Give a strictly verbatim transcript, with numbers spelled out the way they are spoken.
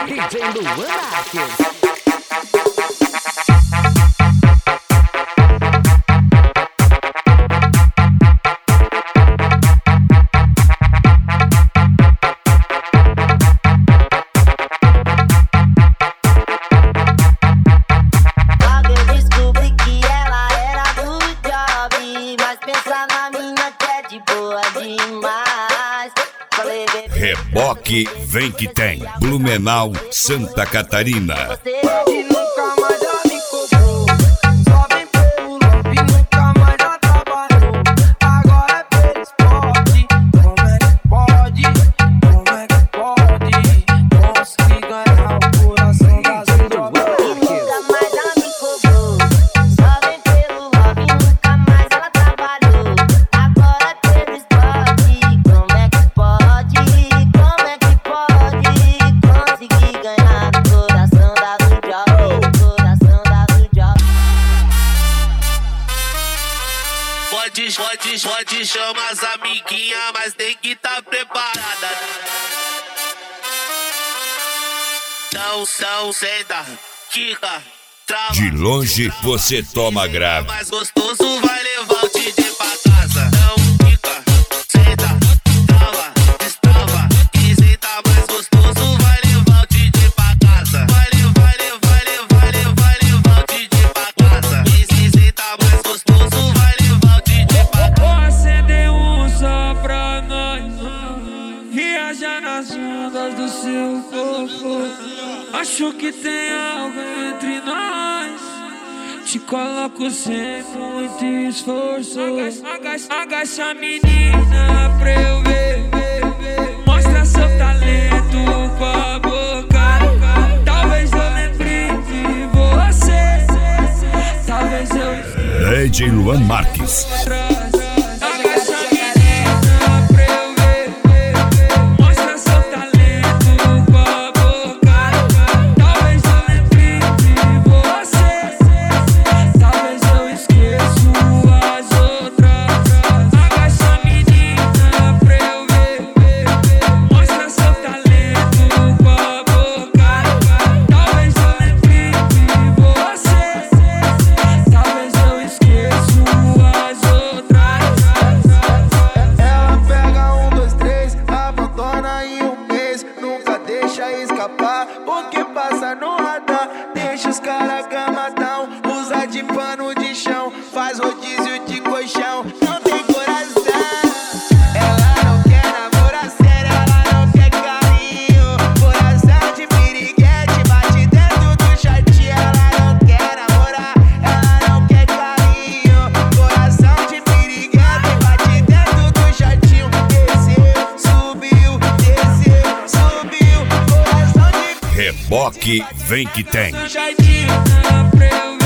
D J Luan Marques. Reboque vem que tem. Blumenau, Santa Catarina. Pode, pode, pode chamar as amiguinhas, mas tem que tá preparada. Não, não, senta, quica, trava. De longe você toma grave. Mais gostoso vai levar o D J pra casa. Não, quica, senta, trava, destrava. E senta mais gostoso vai levar o D J pra casa. Vai levar, levar, levar, levar, levar o D J pra casa. E se senta mais gostoso vai levar o D J pra casa. Vou acender um só pra nós, viajar nas ondas do seu corpo. Acho que tem algo entre nós. Te coloco sem muito esforço. Agacha, agacha, agacha menina pra eu ver. Mostra seu talento com a boca. Talvez eu lembre de você. Talvez eu... D J Luan Marques. Porque passa no radar, deixa os caras gamadão. Usa de pano de chão, faz rodízio de colchão. Não tem coração. Ela não quer namorar sério, ela não quer carinho. Coração de piriguete, bate dentro do shortinho. Ela não quer namorar, ela não quer carinho. Coração de piriguete, bate dentro do shortinho. Desceu, subiu, desceu, subiu. Coração de Reboque vem que tem. Jardim pra eu